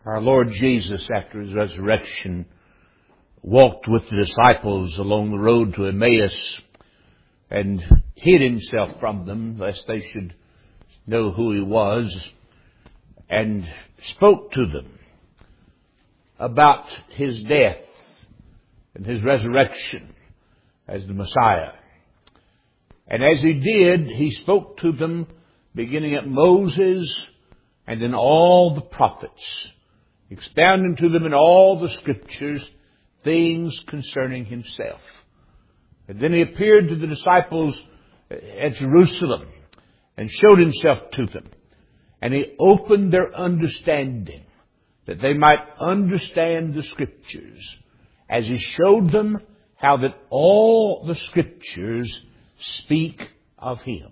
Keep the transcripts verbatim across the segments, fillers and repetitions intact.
Our Lord Jesus, after His resurrection, walked with the disciples along the road to Emmaus and hid Himself from them, lest they should know who He was, and spoke to them about His death and His resurrection as the Messiah. And as He did, He spoke to them beginning at Moses and in all the prophets, expounding to them in all the Scriptures things concerning Himself. And then He appeared to the disciples at Jerusalem and showed Himself to them. And He opened their understanding that they might understand the Scriptures as He showed them how that all the Scriptures speak of Him.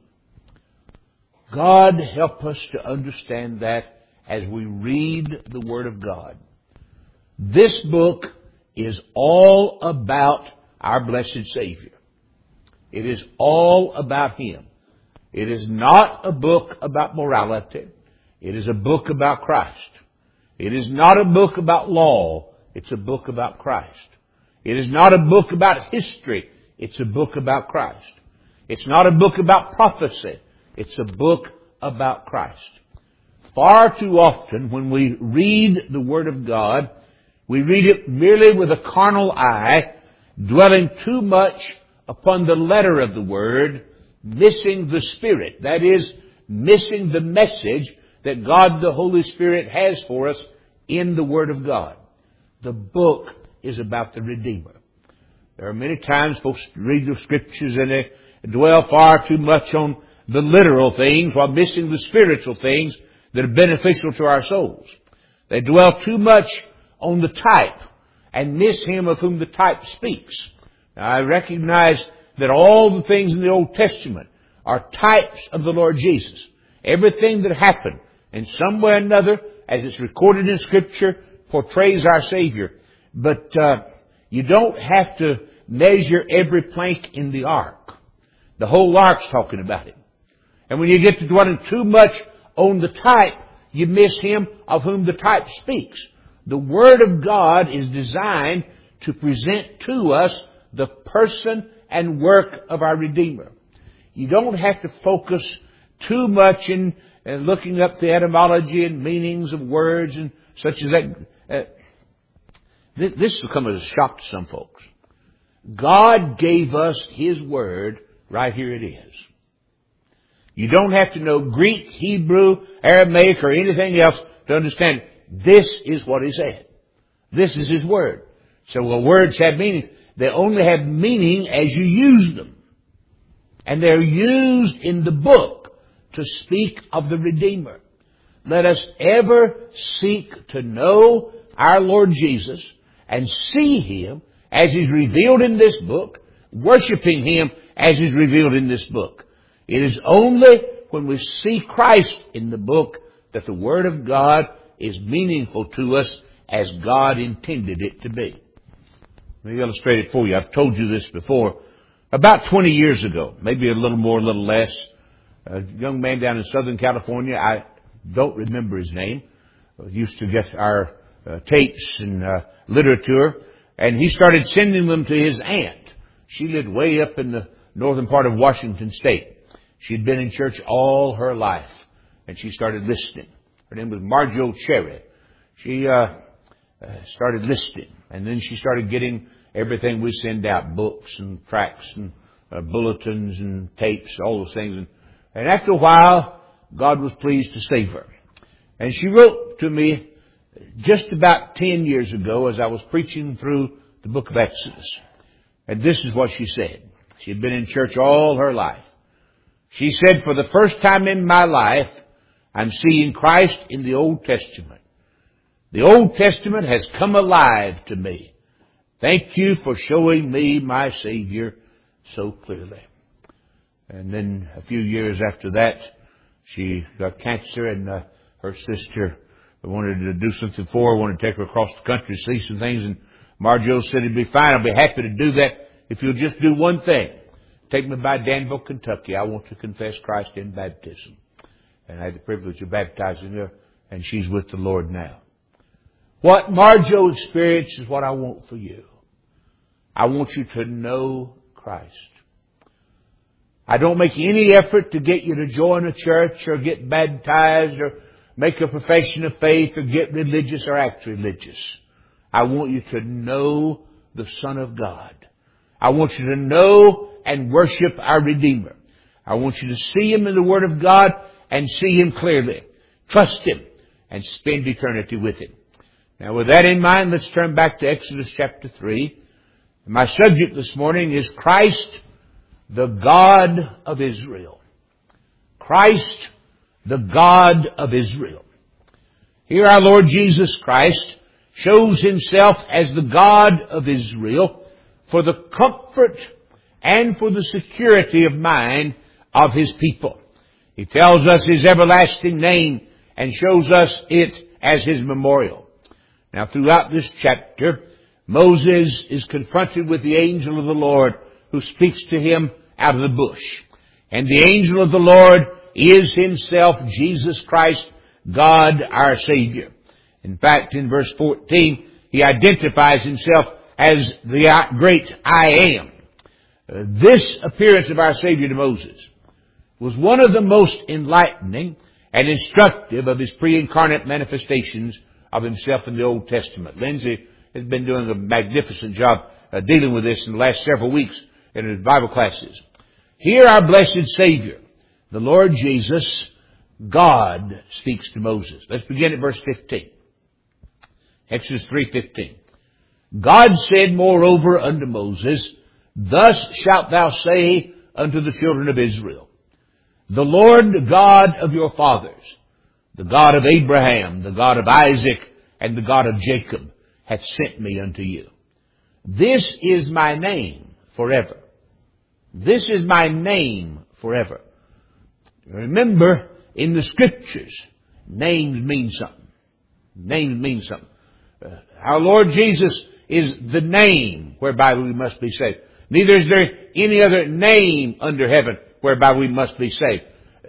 God help us to understand that as we read the Word of God. This book is all about our blessed Savior. It is all about Him. It is not a book about morality. It is a book about Christ. It is not a book about law. It's a book about Christ. It is not a book about history. It's a book about Christ. It's not a book about prophecy. It's a book about Christ. Far too often when we read the Word of God, we read it merely with a carnal eye, dwelling too much upon the letter of the Word, missing the Spirit. That is, missing the message that God the Holy Spirit has for us in the Word of God. The book is about the Redeemer. There are many times folks read the Scriptures and they dwell far too much on the literal things while missing the spiritual things that are beneficial to our souls. They dwell too much on the type and miss Him of whom the type speaks. Now, I recognize that all the things in the Old Testament are types of the Lord Jesus. Everything that happened in some way or another, as it's recorded in Scripture, portrays our Savior. But uh, you don't have to measure every plank in the ark. The whole ark's talking about it. And when you get to dwelling too much on the type, you miss Him of whom the type speaks. The Word of God is designed to present to us the person and work of our Redeemer. You don't have to focus too much in uh, looking up the etymology and meanings of words and such as that. Uh, th- this will come as a shock to some folks. God gave us His Word. Right here it is. You don't have to know Greek, Hebrew, Aramaic, or anything else to understand. This is what He said. This is His Word. So, well, words have meanings. They only have meaning as you use them. And they're used in the book to speak of the Redeemer. Let us ever seek to know our Lord Jesus and see Him as He's revealed in this book, worshiping Him as is revealed in this book. It is only when we see Christ in the book that the Word of God is meaningful to us as God intended it to be. Let me illustrate it for you. I've told you this before. About twenty years ago, maybe a little more, a little less, a young man down in Southern California, I don't remember his name, used to get our uh, tapes and uh, literature, and he started sending them to his aunt. She lived way up in the northern part of Washington State. She'd been in church all her life, and she started listening. Her name was Marjo Cherry. She uh, uh, started listening, and then she started getting everything we send out, books and tracts and uh, bulletins and tapes, all those things. And, and after a while, God was pleased to save her. And she wrote to me just about ten years ago as I was preaching through the book of Exodus. And this is what she said. She had been in church all her life. She said, for the first time in my life, I'm seeing Christ in the Old Testament. The Old Testament has come alive to me. Thank you for showing me my Savior so clearly. And then a few years after that, she got cancer, and uh, her sister wanted to do something for her, wanted to take her across the country to see some things. And Marjo said, it'd be fine. I'll be happy to do that if you'll just do one thing. Take me by Danville, Kentucky. I want to confess Christ in baptism. And I had the privilege of baptizing her, and she's with the Lord now. What Marjo experienced is what I want for you. I want you to know Christ. I don't make any effort to get you to join a church or get baptized or make a profession of faith or get religious or act religious. I want you to know the Son of God. I want you to know and worship our Redeemer. I want you to see Him in the Word of God and see Him clearly. Trust Him and spend eternity with Him. Now with that in mind, let's turn back to Exodus chapter three. My subject this morning is Christ, the God of Israel. Christ, the God of Israel. Here our Lord Jesus Christ shows Himself as the God of Israel for the comfort and for the security of mind of His people. He tells us His everlasting name and shows us it as His memorial. Now throughout this chapter, Moses is confronted with the angel of the Lord who speaks to him out of the bush. And the angel of the Lord is Himself Jesus Christ, God our Savior. In fact, in verse fourteen, He identifies Himself as the great I Am. Uh, this appearance of our Savior to Moses was one of the most enlightening and instructive of His pre-incarnate manifestations of Himself in the Old Testament. Lindsay has been doing a magnificent job uh, dealing with this in the last several weeks in his Bible classes. Here our blessed Savior, the Lord Jesus, God speaks to Moses. Let's begin at verse fifteen. Exodus three fifteen. God said moreover unto Moses, Thus shalt thou say unto the children of Israel, The Lord God of your fathers, the God of Abraham, the God of Isaac, and the God of Jacob, hath sent me unto you. This is my name forever. This is my name forever. Remember, in the Scriptures, names mean something. Names mean something. Uh, our Lord Jesus is the name whereby we must be saved. Neither is there any other name under heaven whereby we must be saved.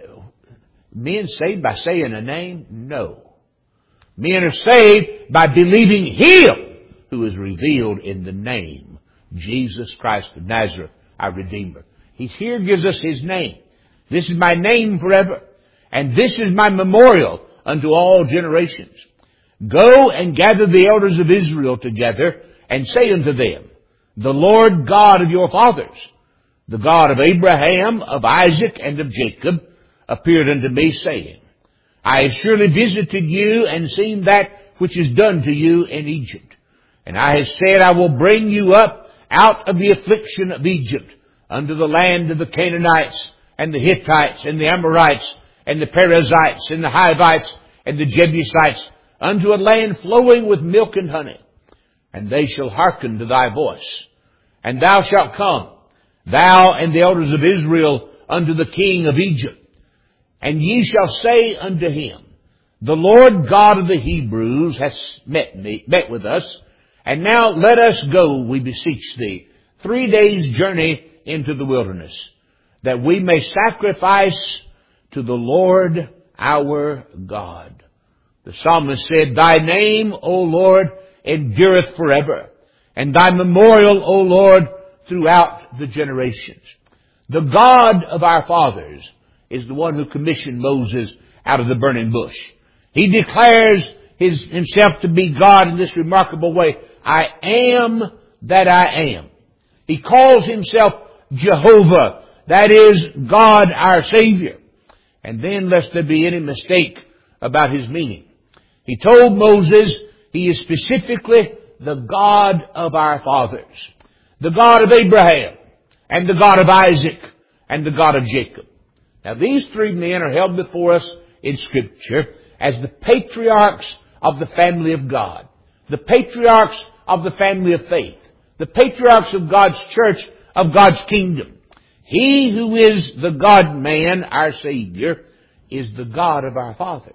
Men saved by saying a name? No. Men are saved by believing Him who is revealed in the name, Jesus Christ of Nazareth, our Redeemer. He here gives us His name. This is my name forever, and this is my memorial unto all generations. Go and gather the elders of Israel together, and say unto them, The Lord God of your fathers, the God of Abraham, of Isaac, and of Jacob, appeared unto me, saying, I have surely visited you and seen that which is done to you in Egypt. And I have said, I will bring you up out of the affliction of Egypt unto the land of the Canaanites and the Hittites and the Amorites and the Perizzites and the Hivites and the Jebusites, unto a land flowing with milk and honey. And they shall hearken to thy voice. And thou shalt come, thou and the elders of Israel, unto the king of Egypt. And ye shall say unto him, The Lord God of the Hebrews hath met me, met with us. And now let us go, we beseech thee, three days' journey into the wilderness, that we may sacrifice to the Lord our God. The psalmist said, Thy name, O Lord, endureth forever, and thy memorial, O Lord, throughout the generations. The God of our fathers is the one who commissioned Moses out of the burning bush. He declares his, himself to be God in this remarkable way. I am that I am. He calls himself Jehovah, that is God our Savior. And then, lest there be any mistake about his meaning, he told Moses he is specifically the God of our fathers, the God of Abraham, and the God of Isaac, and the God of Jacob. Now these three men are held before us in Scripture as the patriarchs of the family of God, the patriarchs of the family of faith, the patriarchs of God's church, of God's kingdom. He who is the God-man, our Savior, is the God of our fathers.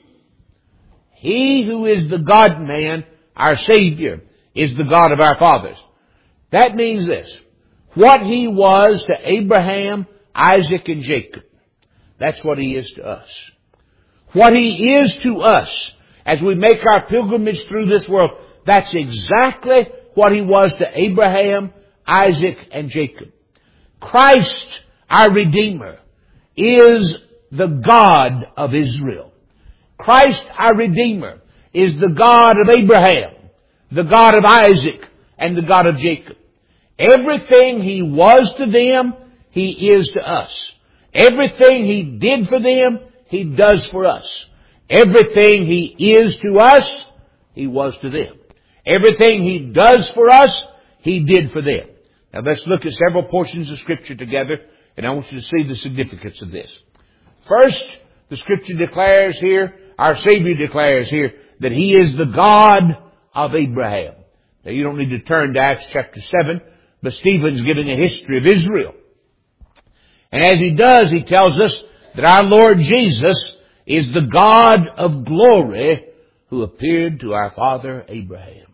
He who is the God-man, our Savior, is the God of our fathers. That means this: what He was to Abraham, Isaac, and Jacob, that's what He is to us. What He is to us as we make our pilgrimage through this world, that's exactly what He was to Abraham, Isaac, and Jacob. Christ, our Redeemer, is the God of Israel. Christ, our Redeemer, is the God of Abraham, the God of Isaac, and the God of Jacob. Everything He was to them, He is to us. Everything He did for them, He does for us. Everything He is to us, He was to them. Everything He does for us, He did for them. Now let's look at several portions of Scripture together, and I want you to see the significance of this. First, the Scripture declares here, our Savior declares here, that He is the God of Abraham. Now you don't need to turn to Acts chapter seven, but Stephen's giving a history of Israel. And as he does, he tells us that our Lord Jesus is the God of glory who appeared to our father Abraham.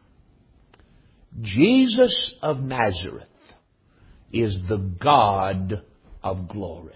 Jesus of Nazareth is the God of glory.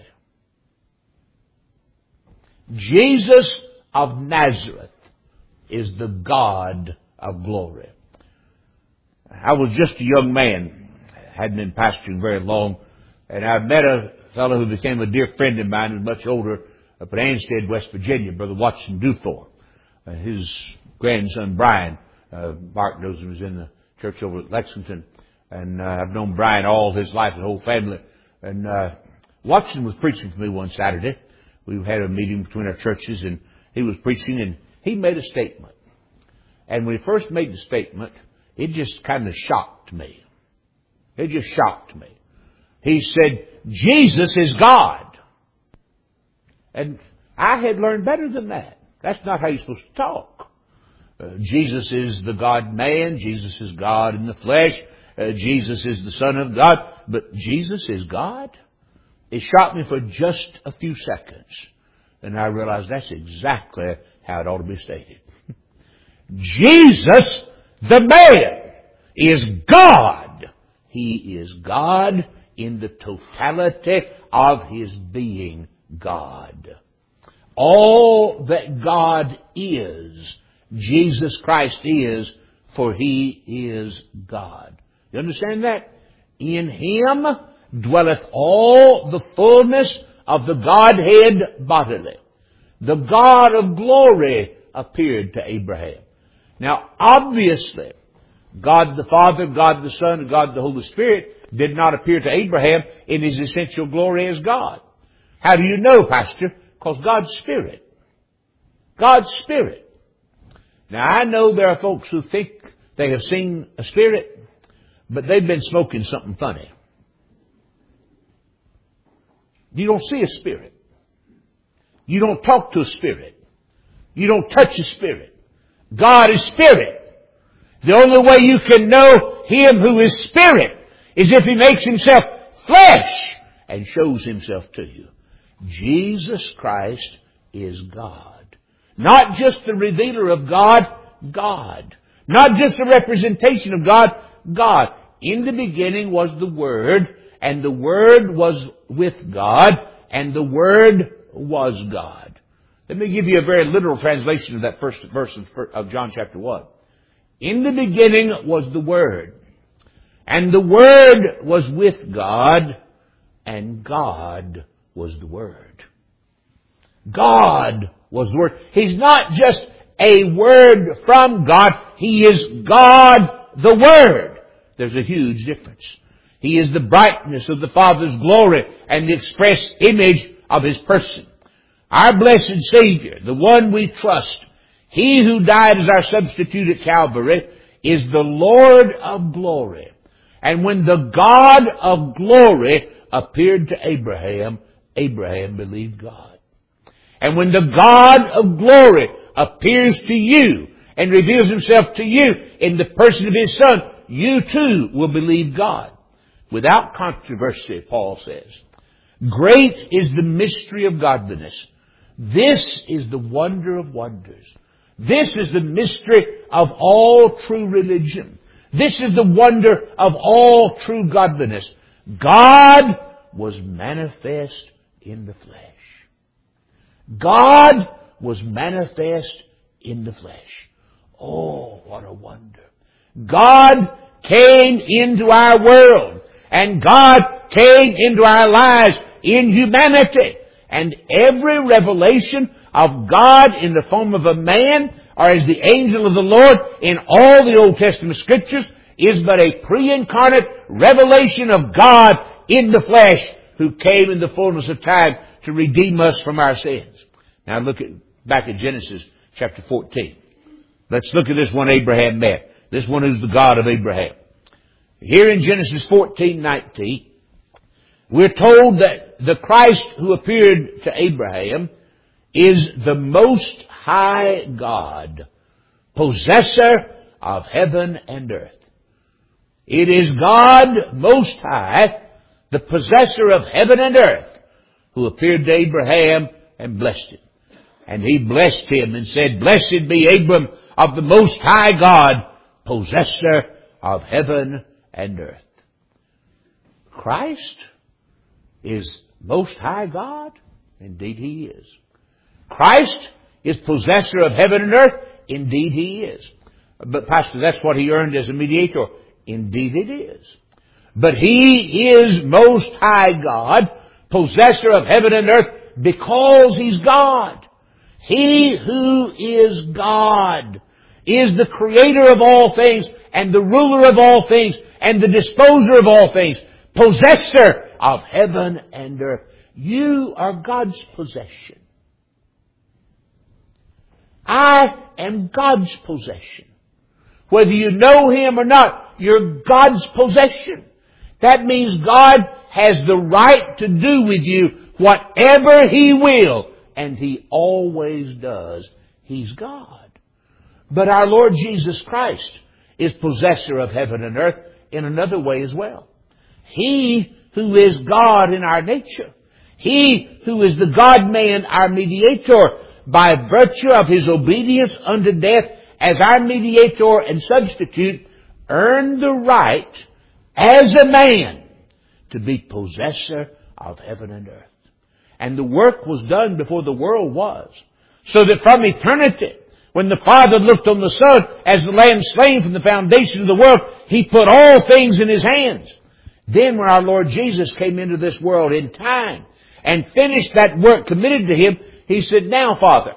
Jesus of Nazareth is the God of glory. I was just a young man, hadn't been pastoring very long, and I met a fellow who became a dear friend of mine, who was much older, up at Anstead, West Virginia, Brother Watson Duthor. Uh, his grandson, Brian, uh, Mark knows him, was in the church over at Lexington, and uh, I've known Brian all his life, the whole family. And uh, Watson was preaching for me one Saturday. We had a meeting between our churches, and he was preaching, and he made a statement. And when he first made the statement, it just kind of shocked me. It just shocked me. He said, Jesus is God. And I had learned better than that. That's not how you're supposed to talk. Uh, Jesus is the God-man. Jesus is God in the flesh. Uh, Jesus is the Son of God. But Jesus is God? It shocked me for just a few seconds. And I realized that's exactly how it ought to be stated. Jesus, the man, is God. He is God in the totality of His being God. All that God is, Jesus Christ is, for He is God. You understand that? In Him dwelleth all the fullness of the Godhead bodily. The God of glory appeared to Abraham. Now, obviously, God the Father, God the Son, and God the Holy Spirit did not appear to Abraham in His essential glory as God. How do you know, Pastor? Because God's Spirit. God's Spirit. Now, I know there are folks who think they have seen a spirit, but they've been smoking something funny. You don't see a spirit. You don't talk to a spirit. You don't touch a spirit. God is Spirit. The only way you can know Him who is Spirit is if He makes Himself flesh and shows Himself to you. Jesus Christ is God. Not just the revealer of God, God. Not just a representation of God, God. In the beginning was the Word, and the Word was with God, and the Word was God. Let me give you a very literal translation of that first verse of John chapter one. In the beginning was the Word, and the Word was with God, and God was the Word. God was the Word. He's not just a Word from God. He is God the Word. There's a huge difference. He is the brightness of the Father's glory and the express image of His person. Our blessed Savior, the one we trust, He who died as our substitute at Calvary, is the Lord of glory. And when the God of glory appeared to Abraham, Abraham believed God. And when the God of glory appears to you and reveals Himself to you in the person of His Son, you too will believe God. Without controversy, Paul says. Great is the mystery of godliness. This is the wonder of wonders. This is the mystery of all true religion. This is the wonder of all true godliness. God was manifest in the flesh. God was manifest in the flesh. Oh, what a wonder. God came into our world, and God came into our lives in humanity. And every revelation of God in the form of a man, or as the angel of the Lord in all the Old Testament Scriptures, is but a pre-incarnate revelation of God in the flesh, who came in the fullness of time to redeem us from our sins. Now look at, back at Genesis chapter fourteen. Let's look at this one Abraham met. This one is the God of Abraham. Here in Genesis fourteen nineteen, we're told that the Christ who appeared to Abraham is the Most High God, possessor of heaven and earth. It is God Most High, the possessor of heaven and earth, who appeared to Abraham and blessed him. And he blessed him and said, "Blessed be Abram of the Most High God, possessor of heaven and earth." Christ is Most High God? Indeed He is. Christ is possessor of heaven and earth? Indeed He is. But Pastor, that's what He earned as a mediator. Indeed it is. But He is Most High God, possessor of heaven and earth, because He's God. He who is God is the creator of all things, and the ruler of all things, and the disposer of all things, possessor of heaven and earth. You are God's possession. I am God's possession. Whether you know Him or not, you're God's possession. That means God has the right to do with you whatever He will, and He always does. He's God. But our Lord Jesus Christ is possessor of heaven and earth in another way as well. He who is God in our nature, He who is the God-man, our mediator, by virtue of His obedience unto death as our mediator and substitute, earned the right as a man to be possessor of heaven and earth. And the work was done before the world was. So that from eternity, when the Father looked on the Son as the Lamb slain from the foundation of the world, He put all things in His hands. Then when our Lord Jesus came into this world in time and finished that work committed to Him, He said, "Now, Father,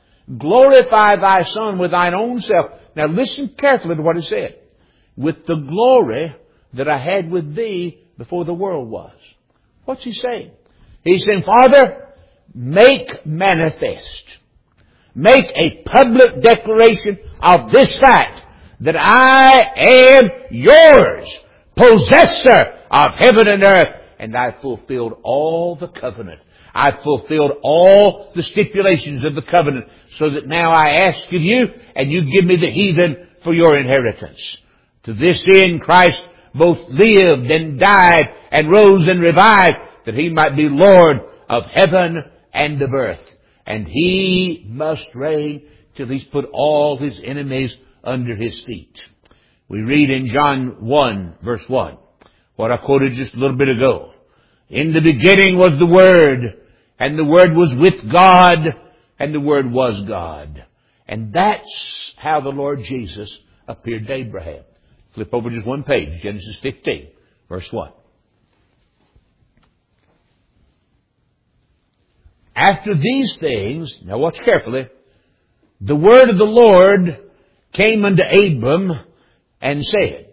glorify Thy Son with Thine own self." Now listen carefully to what He said. "With the glory that I had with Thee before the world was." What's He saying? He's saying, "Father, make manifest, make a public declaration of this fact, that I am yours, possessor of heaven and earth, and I fulfilled all the covenant. I fulfilled all the stipulations of the covenant, so that now I ask of you, and you give me the heathen for your inheritance. To this end Christ both lived and died and rose and revived, that He might be Lord of heaven and of earth. And He must reign till He's put all His enemies under His feet." We read in John one, verse one, what I quoted just a little bit ago. "In the beginning was the Word, and the Word was with God, and the Word was God." And that's how the Lord Jesus appeared to Abraham. Flip over just one page, Genesis fifteen, verse one. "After these things," now watch carefully, "the word of the Lord came unto Abram and said."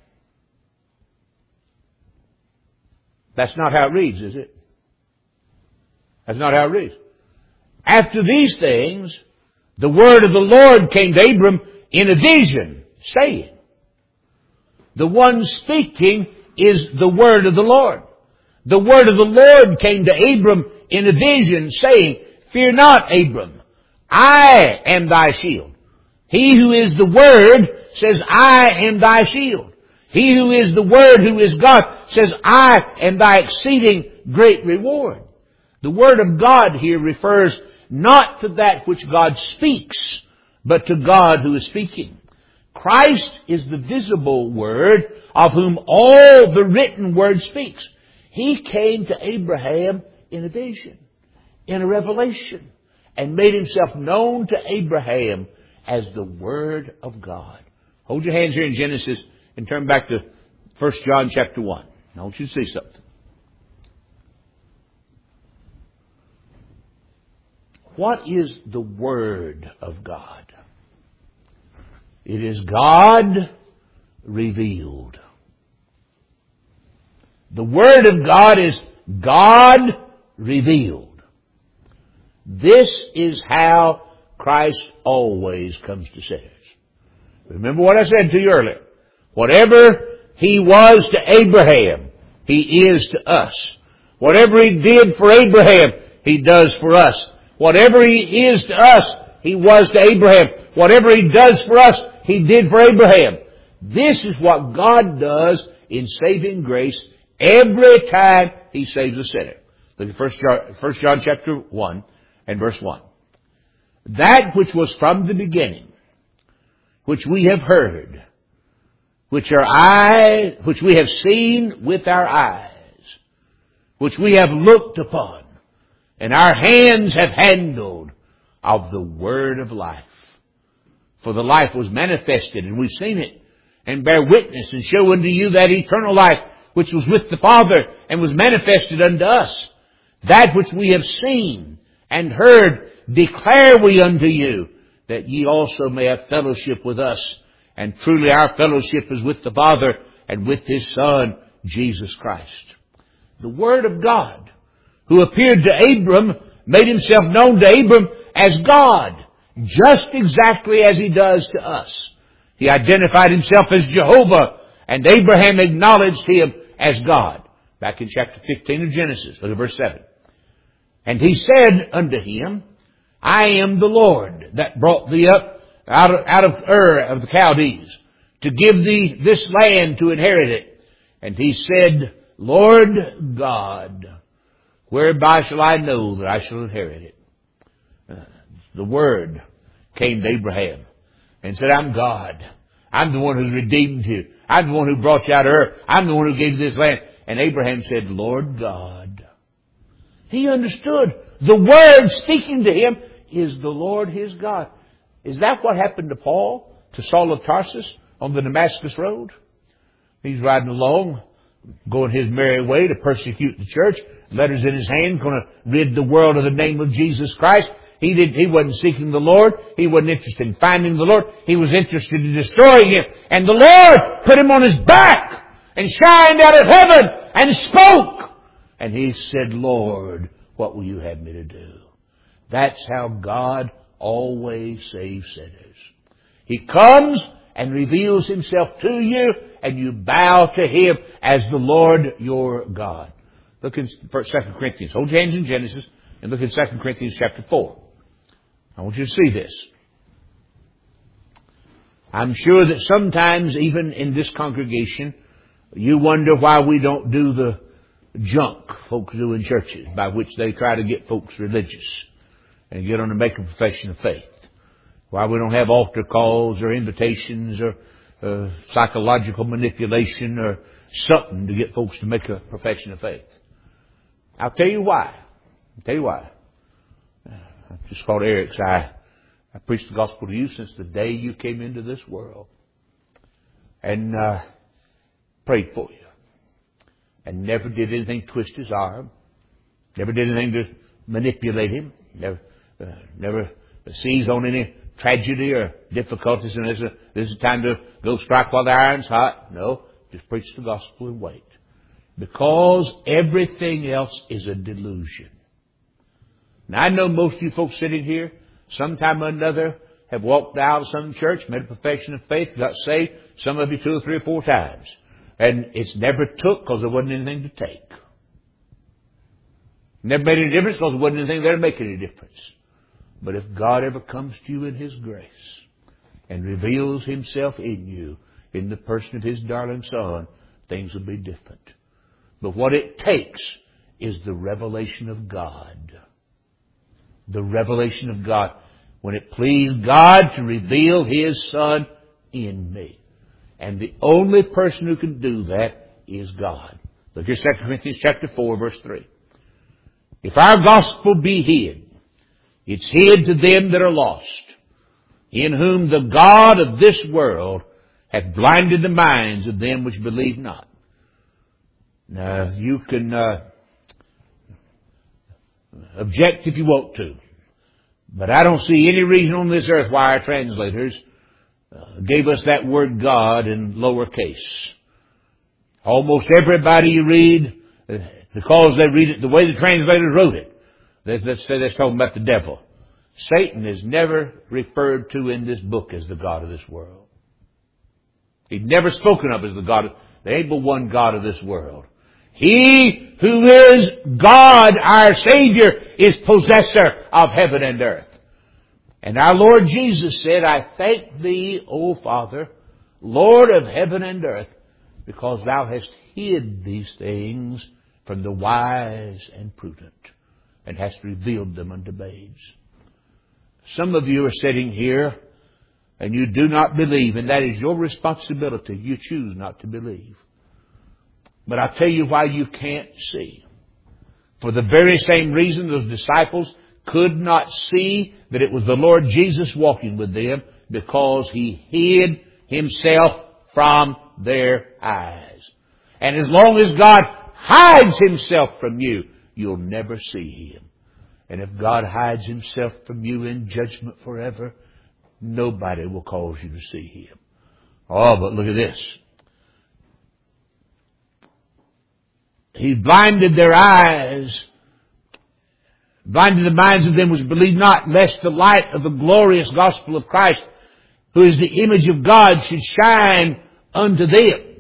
That's not how it reads, is it? That's not how it reads. "After these things, the word of the Lord came to Abram in a vision, saying." The one speaking is the word of the Lord. The word of the Lord came to Abram in a vision, saying, "Fear not, Abram, I am thy shield." He who is the Word says, "I am thy shield." He who is the Word, who is God, says, "I am thy exceeding great reward." The Word of God here refers not to that which God speaks, but to God who is speaking. Christ is the visible Word, of whom all the written Word speaks. He came to Abraham in a vision, in a revelation, and made Himself known to Abraham as the Word of God. Hold your hands here in Genesis and turn back to First John chapter one. I want you to see something. What is the Word of God? It is God revealed. The Word of God is God revealed. This is how Christ always comes to sinners. Remember what I said to you earlier. Whatever He was to Abraham, He is to us. Whatever He did for Abraham, He does for us. Whatever He is to us, He was to Abraham. Whatever He does for us, He did for Abraham. This is what God does in saving grace every time He saves a sinner. Look at First John, First John chapter one and verse one. That which was from the beginning, which we have heard, which our eye, which we have seen with our eyes, which we have looked upon, and our hands have handled of the Word of life. For the life was manifested, and we've seen it, and bear witness, and show unto you that eternal life which was with the Father, and was manifested unto us. That which we have seen and heard declare we unto you, that ye also may have fellowship with us. And truly our fellowship is with the Father and with His Son, Jesus Christ. The Word of God, who appeared to Abram, made Himself known to Abram as God, just exactly as He does to us. He identified Himself as Jehovah, and Abraham acknowledged Him as God. Back in chapter fifteen of Genesis, look at verse seven. And He said unto him, I am the Lord that brought thee up out of, out of Ur of the Chaldees, to give thee this land to inherit it. And he said, Lord God, whereby shall I know that I shall inherit it? Uh, the Word came to Abraham and said, I'm God. I'm the one who's redeemed you. I'm the one who brought you out of Ur. I'm the one who gave you this land. And Abraham said, Lord God. He understood. The Word speaking to him is the Lord his God. Is that what happened to Paul, to Saul of Tarsus, on the Damascus road? He's riding along, going his merry way to persecute the church. Letters in his hand, going to rid the world of the name of Jesus Christ. He didn't, he wasn't seeking the Lord. He wasn't interested in finding the Lord. He was interested in destroying him. And the Lord put him on his back and shined out of heaven and spoke. And he said, Lord, what will you have me to do? That's how God always saves sinners. He comes and reveals Himself to you, and you bow to Him as the Lord your God. Look in Second Corinthians. Hold your hands in Genesis and look in Second Corinthians chapter four. I want you to see this. I'm sure that sometimes, even in this congregation, you wonder why we don't do the junk folks do in churches, by which they try to get folks religious and get them to make a profession of faith. Why we don't have altar calls or invitations or uh, psychological manipulation or something to get folks to make a profession of faith. I'll tell you why. I'll tell you why. I just called Eric's. I, I preached the gospel to you since the day you came into this world. And uh, prayed for you. And never did anything to twist his arm. Never did anything to manipulate him. Never, uh, never seized on any tragedy or difficulties. And this is, a, this is a time to go strike while the iron's hot. No, just preach the gospel and wait. Because everything else is a delusion. Now, I know most of you folks sitting here, sometime or another, have walked out of some church, made a profession of faith, got saved, some of you two or three or four times. And it's never took because there wasn't anything to take. Never made any difference because there wasn't anything there to make any difference. But if God ever comes to you in His grace and reveals Himself in you, in the person of His darling Son, things will be different. But what it takes is the revelation of God. The revelation of God. When it pleased God to reveal His Son in me. And the only person who can do that is God. Look at Second Corinthians chapter four, verse three. If our gospel be hid, it's hid to them that are lost, in whom the God of this world hath blinded the minds of them which believe not. Now, you can uh, object if you want to, but I don't see any reason on this earth why our translators uh, gave us that word God in lowercase. Almost everybody you read, uh, because they read it the way the translators wrote it, let's, let's say that's talking about the devil. Satan is never referred to in this book as the God of this world. He's never spoken of as the God of, there ain't but one God of this world. He who is God, our Savior, is possessor of heaven and earth. And our Lord Jesus said, I thank thee, O Father, Lord of heaven and earth, because thou hast hid these things from the wise and prudent, and hast revealed them unto babes. Some of you are sitting here, and you do not believe, and that is your responsibility. You choose not to believe. But I'll tell you why you can't see. For the very same reason those disciples could not see that it was the Lord Jesus walking with them, because He hid Himself from their eyes. And as long as God hides Himself from you, you'll never see Him. And if God hides Himself from you in judgment forever, nobody will cause you to see Him. Oh, but look at this. He blinded their eyes, blinded the minds of them which believe not, lest the light of the glorious gospel of Christ, who is the image of God, should shine unto them.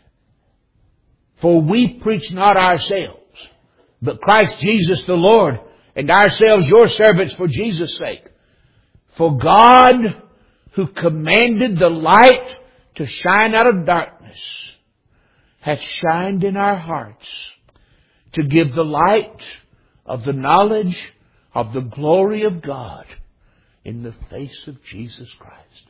For we preach not ourselves, but Christ Jesus the Lord, and ourselves your servants for Jesus' sake. For God, who commanded the light to shine out of darkness, hath shined in our hearts to give the light of the knowledge of the glory of God in the face of Jesus Christ.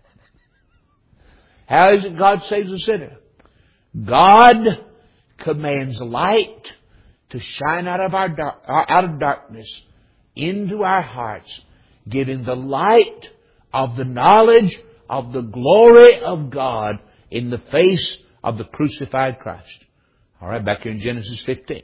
How is it God saves a sinner? God commands light to shine out of our dar- out of darkness into our hearts, giving the light of the knowledge of the glory of God in the face of the crucified Christ. All right, back here in Genesis fifteen.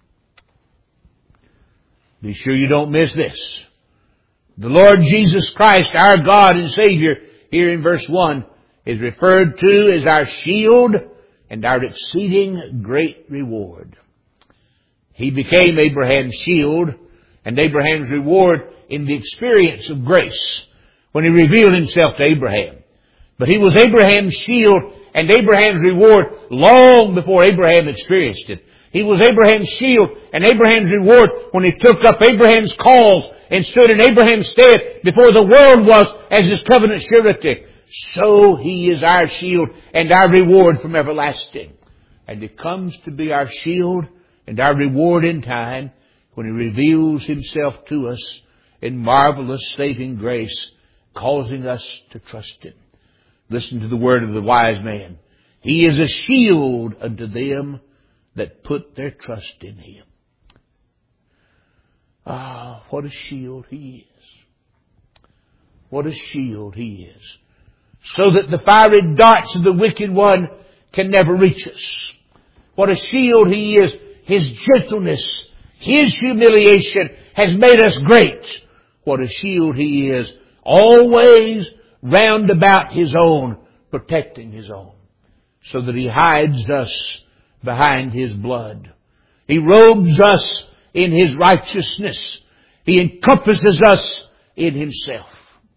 Be sure you don't miss this. The Lord Jesus Christ, our God and Savior, here in verse one, is referred to as our shield and our exceeding great reward. He became Abraham's shield and Abraham's reward in the experience of grace when He revealed Himself to Abraham. But He was Abraham's shield and Abraham's reward long before Abraham experienced it. He was Abraham's shield and Abraham's reward when He took up Abraham's cause and stood in Abraham's stead before the world was as His covenant surety. So He is our shield and our reward from everlasting. And He comes to be our shield and our reward in time when He reveals Himself to us in marvelous saving grace, causing us to trust Him. Listen to the word of the wise man. He is a shield unto them that put their trust in Him. Ah, what a shield He is. What a shield He is. So that the fiery darts of the wicked one can never reach us. What a shield He is. His gentleness, His humiliation has made us great. What a shield He is. Always round about His own, protecting His own, so that He hides us behind His blood. He robes us in His righteousness. He encompasses us in Himself.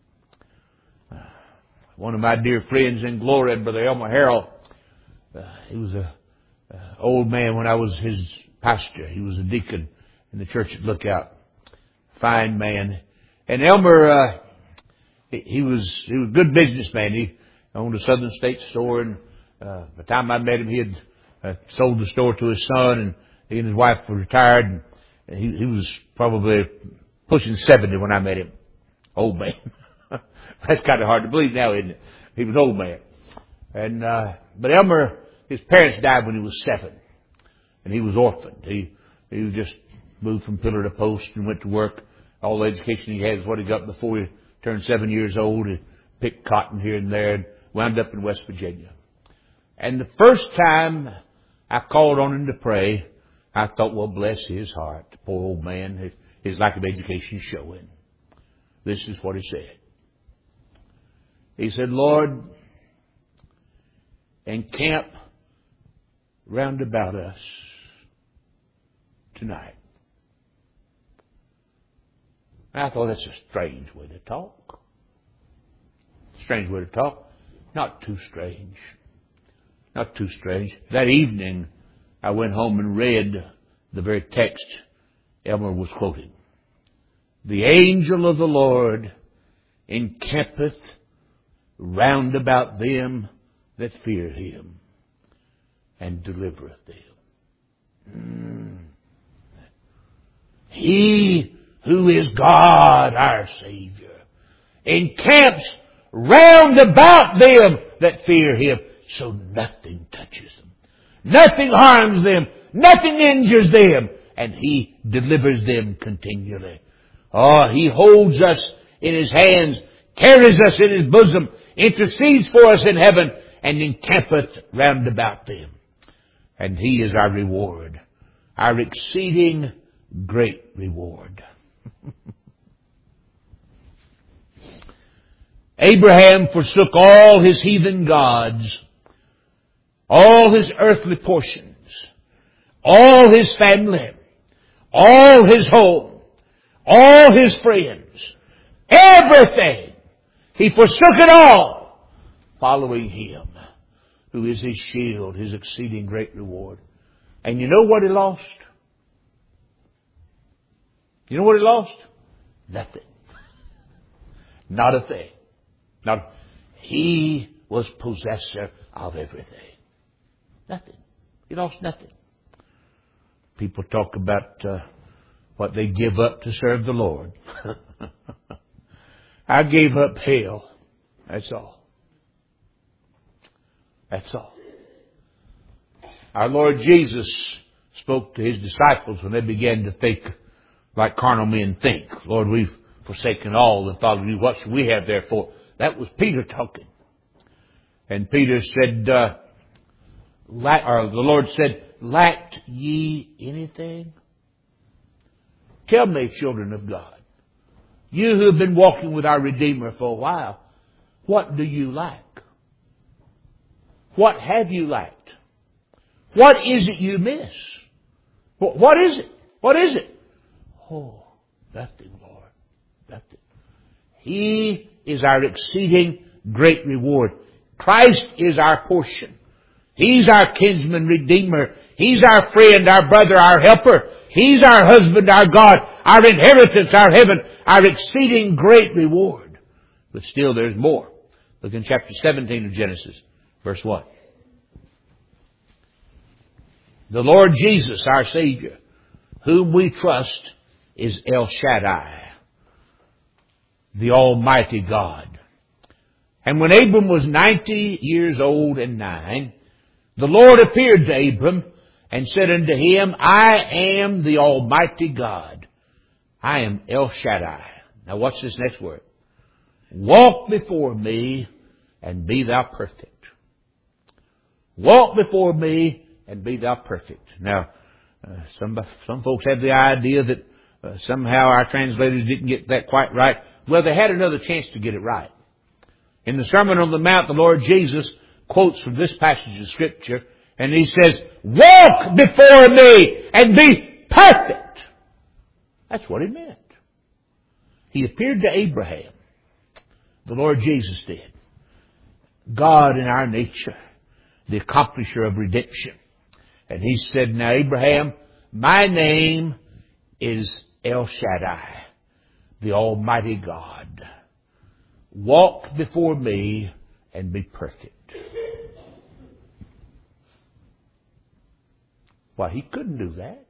One of my dear friends in glory, Brother Elmer Harrell, uh, he was a uh, old man when I was his pastor. He was a deacon in the church at Lookout. Fine man. And Elmer, uh, he, he was he was a good businessman. He owned a Southern States store, and uh, by the time I met him, he had uh, sold the store to his son, and he and his wife were retired. And he, he was probably pushing seventy when I met him. Old man. That's kind of hard to believe now, isn't it? He was an old man. And, uh, but Elmer, his parents died when he was seven. And he was orphaned. He, he just moved from pillar to post and went to work. All the education he had is what he got before he turned seven years old, and picked cotton here and there, and wound up in West Virginia. And the first time I called on him to pray, I thought, well, bless his heart. Poor old man, his, his lack of education showing. This is what he said. He said, Lord, encamp round about us tonight. And I thought, that's a strange way to talk. Strange way to talk. Not too strange. Not too strange. That evening, I went home and read the very text Elmer was quoting. The angel of the Lord encampeth round about them that fear him, and delivereth them. Mm. He who is God, our Savior, encamps round about them that fear him, so nothing touches them. Nothing harms them. Nothing injures them. And he delivers them continually. Oh, he holds us in his hands, carries us in his bosom, intercedes for us in heaven, and encampeth round about them. And he is our reward, our exceeding great reward. Abraham forsook all his heathen gods, all his earthly portions, all his family, all his home, all his friends, everything. He forsook it all, following him, who is his shield, his exceeding great reward. And you know what he lost? You know what he lost? Nothing. Not a thing. Not. He was possessor of everything. Nothing. He lost nothing. People talk about uh, what they give up to serve the Lord. I gave up hell. That's all. That's all. Our Lord Jesus spoke to his disciples when they began to think like carnal men think. Lord, we've forsaken all and followed you. What should we have therefore? That was Peter talking. And Peter said, uh, lack, or the Lord said, lacked ye anything? Tell me, children of God, you who have been walking with our Redeemer for a while, what do you lack? What have you lacked? What is it you miss? What is it? What is it? Oh, nothing, Lord. Nothing. He is our exceeding great reward. Christ is our portion. He's our kinsman redeemer. He's our friend, our brother, our helper. He's our husband, our God, our inheritance, our heaven, our exceeding great reward. But still there's more. Look in chapter seventeen of Genesis, verse one. The Lord Jesus, our Savior, whom we trust, is El Shaddai, the Almighty God. And when Abram was ninety years old and nine, the Lord appeared to Abram and said unto him, I am the Almighty God. I am El Shaddai. Now watch this next word. Walk before me and be thou perfect. Walk before me and be thou perfect. Now, uh, some some folks have the idea that uh, somehow our translators didn't get that quite right. Well, they had another chance to get it right. In the Sermon on the Mount, the Lord Jesus quotes from this passage of Scripture, and he says, walk before me and be perfect. That's what he meant. He appeared to Abraham. The Lord Jesus did. God in our nature, the accomplisher of redemption. And he said, now Abraham, my name is El Shaddai, the Almighty God. Walk before me and be perfect. Why, he couldn't do that.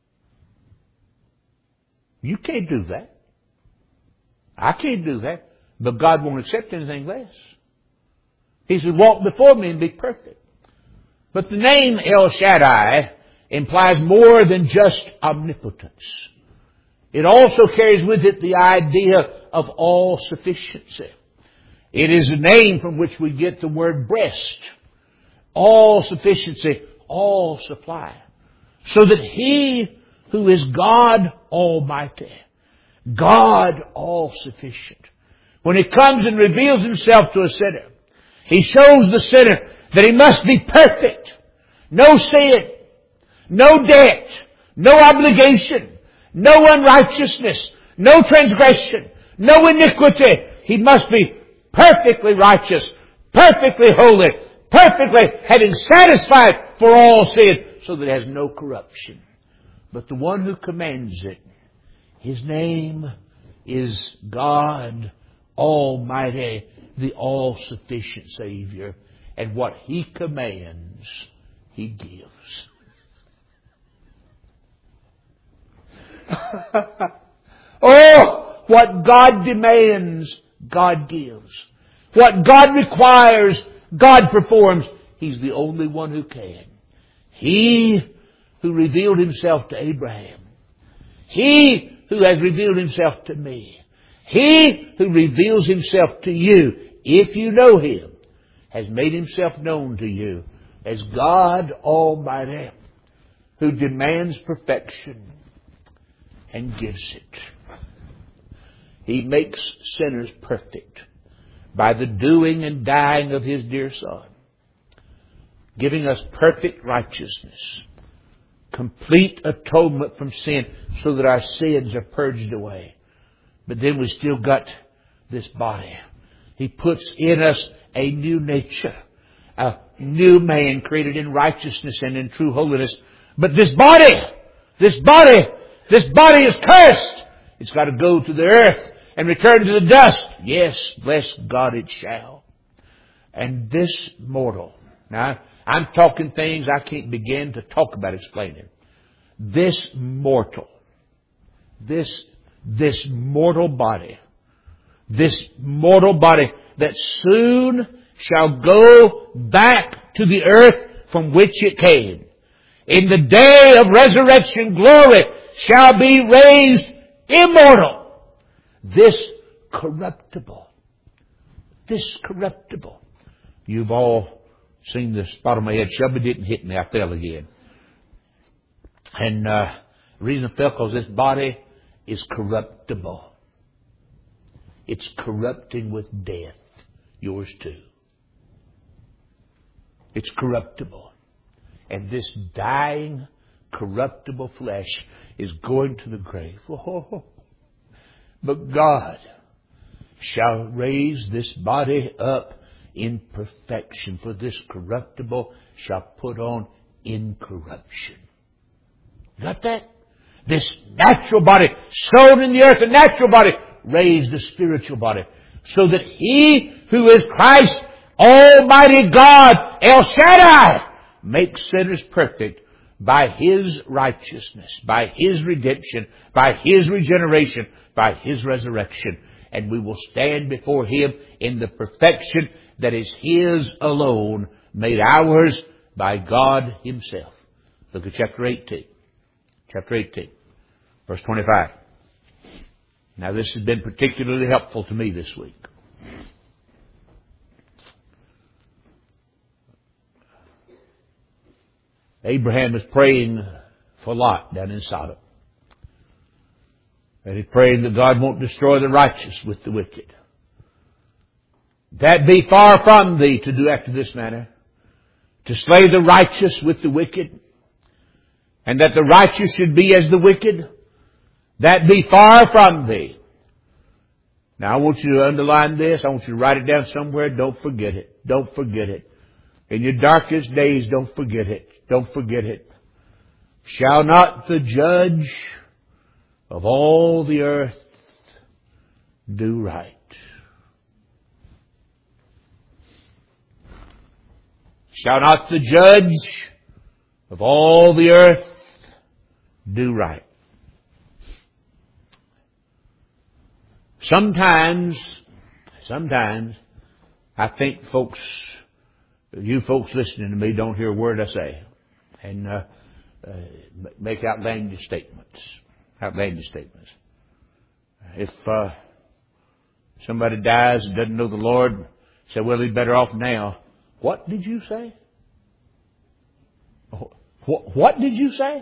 You can't do that. I can't do that. But God won't accept anything less. He said, walk before me and be perfect. But the name El Shaddai implies more than just omnipotence. It also carries with it the idea of all sufficiency. It is a name from which we get the word breast. All sufficiency, all supply. So that He who is God Almighty, God all-sufficient, when He comes and reveals Himself to a sinner, He shows the sinner that he must be perfect. No sin, no debt, no obligation, no unrighteousness, no transgression, no iniquity. He must be perfectly righteous, perfectly holy, perfectly having satisfied for all sin, so that it has no corruption. But the one who commands it, His name is God Almighty, the all-sufficient Savior. And what He commands, He gives. Oh, what God demands, God gives. What God requires, God performs. He's the only one who can. He who revealed Himself to Abraham. He who has revealed Himself to me. He who reveals Himself to you, if you know Him, has made Himself known to you as God Almighty, who demands perfection and gives it. He makes sinners perfect by the doing and dying of His dear Son, giving us perfect righteousness, complete atonement from sin, so that our sins are purged away. But then we still got this body. He puts in us a new nature, a new man created in righteousness and in true holiness. But this body, this body, this body is cursed. It's got to go to the earth and return to the dust. Yes, bless God it shall. And this mortal, now I'm talking things I can't begin to talk about explaining. This mortal, this, this mortal body, this mortal body that soon shall go back to the earth from which it came, in the day of resurrection glory, shall be raised immortal. This corruptible, this corruptible. You've all seen the spot on my head. Shelby didn't hit me. I fell again. And uh, the reason I fell, because this body is corruptible. It's corrupting with death. Yours too. It's corruptible. And this dying, corruptible flesh is going to the grave. Oh, but God shall raise this body up in perfection, for this corruptible shall put on incorruption. Got that? This natural body, sown in the earth, a natural body, raised a spiritual body, so that He who is Christ, Almighty God, El Shaddai, makes sinners perfect by His righteousness, by His redemption, by His regeneration, by His resurrection. And we will stand before Him in the perfection that is His alone, made ours by God Himself. Look at chapter eighteen. Chapter eighteen, verse twenty-five. Now this has been particularly helpful to me this week. Abraham is praying for Lot down in Sodom. And he's praying that God won't destroy the righteous with the wicked. That be far from thee to do after this manner, to slay the righteous with the wicked, and that the righteous should be as the wicked. That be far from thee. Now I want you to underline this. I want you to write it down somewhere. Don't forget it. Don't forget it. In your darkest days, don't forget it. Don't forget it. Shall not the judge of all the earth do right? Shall not the judge of all the earth do right? Sometimes, sometimes, I think folks, you folks listening to me don't hear a word I say, and uh, uh, make outlandish statements. Outlandish statements. If uh, Somebody dies and doesn't know the Lord. Say, well, he's better off now. What did you say? What, what did you say?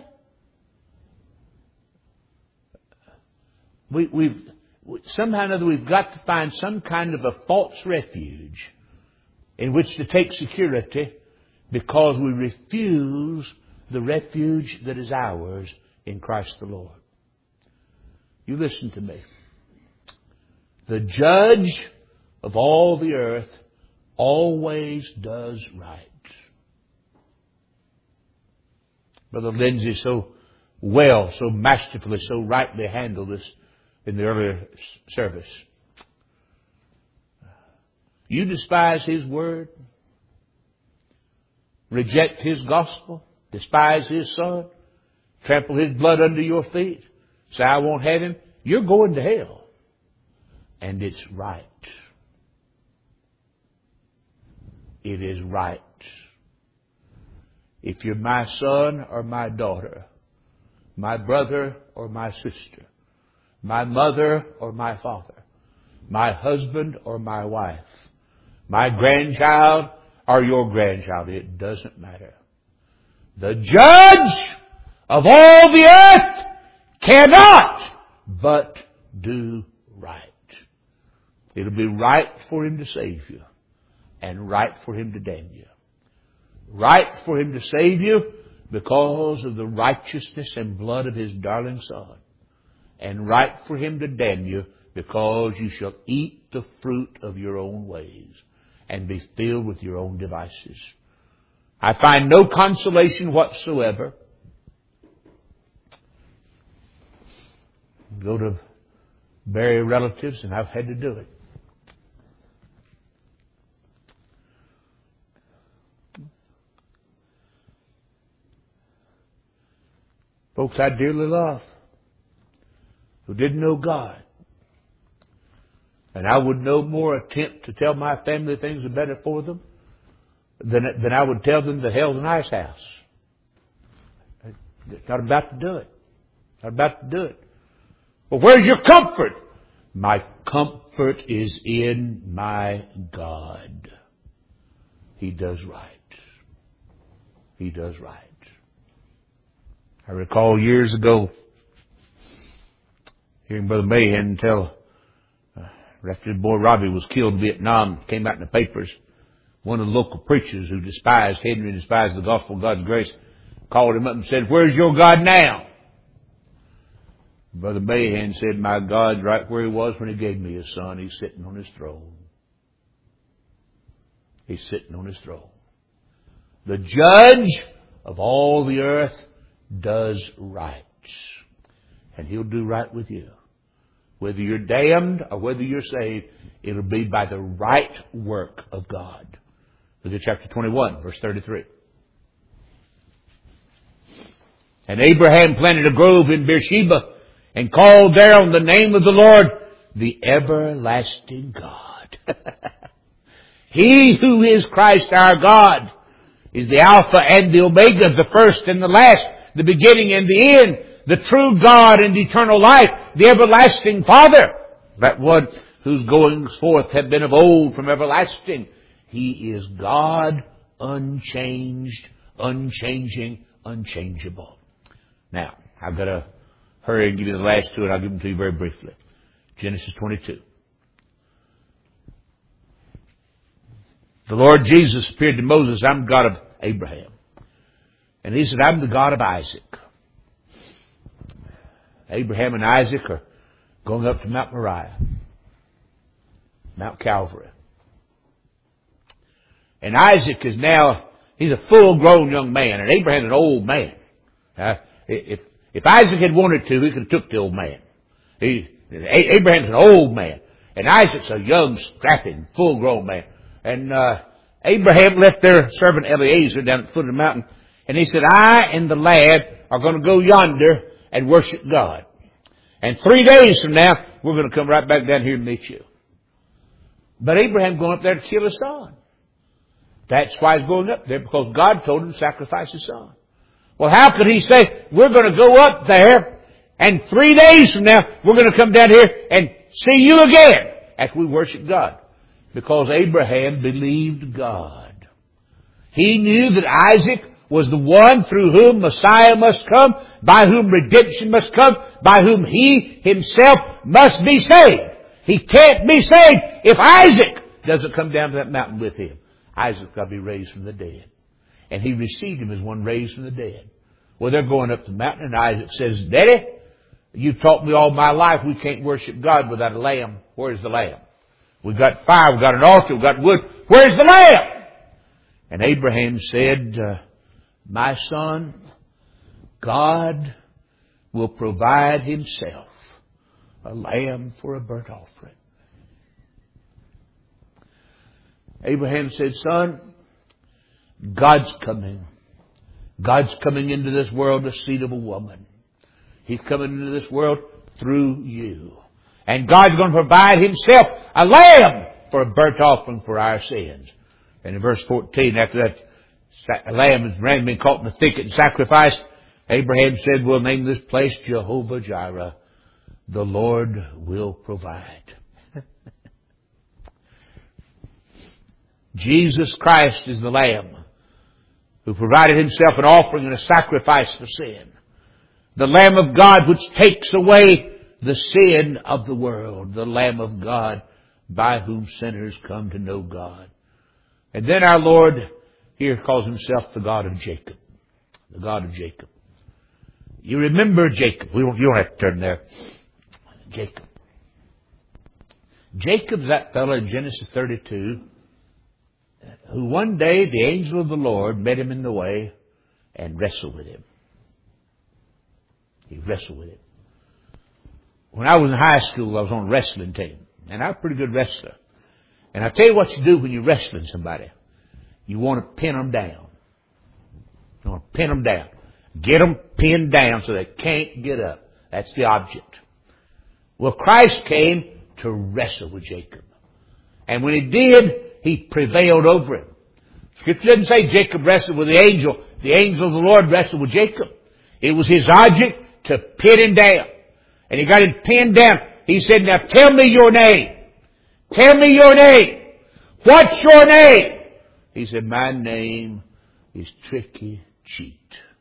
We, we've somehow or another we've got to find some kind of a false refuge in which to take security, because we refuse the refuge that is ours in Christ the Lord. You listen to me. The judge of all the earth always does right. Brother Lindsay so well, so masterfully, so rightly handled this in the earlier service. You despise His Word, reject His gospel, despise His Son, trample His blood under your feet, say, I won't have Him, you're going to hell. And it's right. It is right. If you're my son or my daughter, my brother or my sister, my mother or my father, my husband or my wife, my grandchild or your grandchild, it doesn't matter. The judge of all the earth cannot but do right. It'll be right for Him to save you, and right for Him to damn you. Right for Him to save you because of the righteousness and blood of His darling Son. And right for Him to damn you because you shall eat the fruit of your own ways and be filled with your own devices. I find no consolation whatsoever. Go to bury relatives, and I've had to do it. Folks I dearly love, who didn't know God. And I would no more attempt to tell my family things are better for them than, than I would tell them that hell's a nice house. Not about to do it. Not about to do it. Well, where's your comfort? My comfort is in my God. He does right. He does right. I recall years ago hearing Brother Mahan tell, uh, after the boy Robbie was killed in Vietnam, came out in the papers, one of the local preachers who despised Henry and despised the gospel of God's grace called him up and said, where's your God now? Brother Mahan said, my God's right where He was when He gave me His Son. He's sitting on His throne. He's sitting on His throne. The judge of all the earth does right. And He'll do right with you. Whether you're damned or whether you're saved, it'll be by the right work of God. Look at chapter twenty-one, verse thirty-three. And Abraham planted a grove in Beersheba and called there on the name of the Lord, the everlasting God. He who is Christ our God is the Alpha and the Omega, the first and the last, the beginning and the end, the true God and eternal life, the everlasting Father, that one whose goings forth have been of old from everlasting. He is God, unchanged, unchanging, unchangeable. Now, I've got to hurry and give you the last two, and I'll give them to you very briefly. Genesis twenty-two. The Lord Jesus appeared to Moses, I'm the God of Abraham. And He said, I'm the God of Isaac. Abraham and Isaac are going up to Mount Moriah, Mount Calvary. And Isaac is now, he's a full-grown young man, and Abraham's an old man. Uh, if, if Isaac had wanted to, he could have took the old man. He, Abraham's an old man, and Isaac's a young, strapping, full-grown man. And uh, Abraham left their servant Eliezer down at the foot of the mountain, and he said, I and the lad are going to go yonder and worship God. And three days from now, we're going to come right back down here and meet you. But Abraham's going up there to kill his son. That's why he's going up there, because God told him to sacrifice his son. Well, how could he say, we're going to go up there, and three days from now, we're going to come down here and see you again? after we worship God. Because Abraham believed God. He knew that Isaac was the one through whom Messiah must come, by whom redemption must come, by whom he himself must be saved. He can't be saved if Isaac doesn't come down to that mountain with him. Isaac's got to be raised from the dead. And he received him as one raised from the dead. Well, they're going up the mountain, and Isaac says, Daddy, you've taught me all my life we can't worship God without a lamb. Where's the lamb? We've got fire, we've got an altar, we've got wood. Where's the lamb? And Abraham said, uh, my son, God will provide himself a lamb for a burnt offering. Abraham said, son, God's coming. God's coming into this world the seed of a woman. He's coming into this world through you. And God's going to provide himself a lamb for a burnt offering for our sins. And in verse fourteen, after that lamb has ran, been caught in the thicket and sacrificed, Abraham said, we'll name this place Jehovah Jireh. The Lord will provide. Jesus Christ is the Lamb who provided himself an offering and a sacrifice for sin. The Lamb of God which takes away the sin of the world. The Lamb of God by whom sinners come to know God. And then our Lord here calls himself the God of Jacob. The God of Jacob. You remember Jacob. We don't, you don't have to turn there. Jacob. Jacob's that fellow in Genesis thirty-two who one day the angel of the Lord met him in the way and wrestled with him. He wrestled with him. When I was in high school, I was on a wrestling team. And I was a pretty good wrestler. And I tell you what you do when you're wrestling somebody. You want to pin them down. You want to pin them down. Get them pinned down so they can't get up. That's the object. Well, Christ came to wrestle with Jacob. And when he did, he prevailed over him. Scripture doesn't say Jacob wrestled with the angel. The angel of the Lord wrestled with Jacob. It was his object to pin him down. And he got him pinned down. He said, now tell me your name. Tell me your name. What's your name? He said, my name is Tricky Cheat.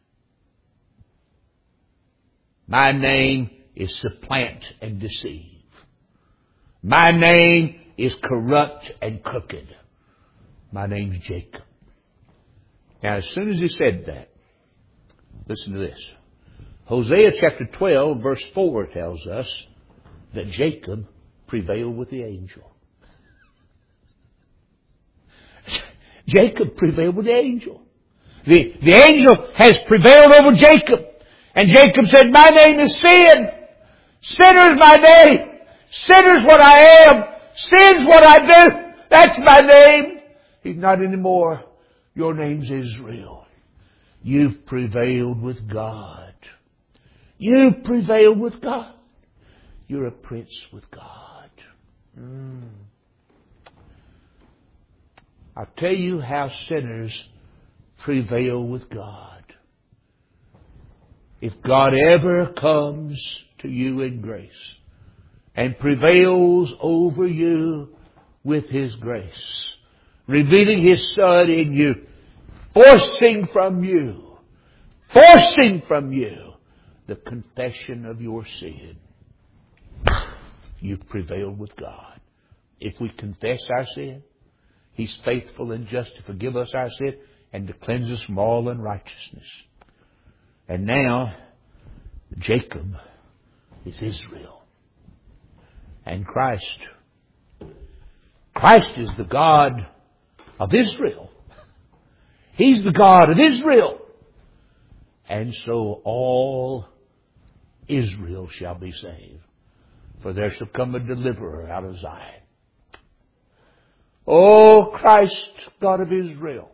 My name is Supplant and Deceive. My name is Corrupt and Crooked. My name's Jacob. Now, as soon as he said that, listen to this. Hosea chapter twelve, verse four tells us that Jacob prevailed with the angel. Jacob prevailed with the angel. The, the angel has prevailed over Jacob. And Jacob said, my name is Sin. Sinner's my name. Sinner's what I am. Sin's what I do. That's my name. He's not anymore. Your name's Israel. You've prevailed with God. You've prevailed with God. You're a prince with God. Mm. I'll tell you how sinners prevail with God. If God ever comes to you in grace and prevails over you with His grace, revealing His Son in you, forcing from you, forcing from you the confession of your sin, you've prevailed with God. If we confess our sin, He's faithful and just to forgive us our sin and to cleanse us from all unrighteousness. And now, Jacob is Israel. And Christ. Christ is the God of Israel. He's the God of Israel. And so all Israel shall be saved. For there shall come a deliverer out of Zion. O Christ, God of Israel,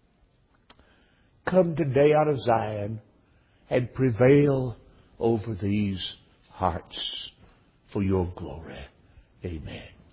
come today out of Zion and prevail over these hearts for your glory. Amen.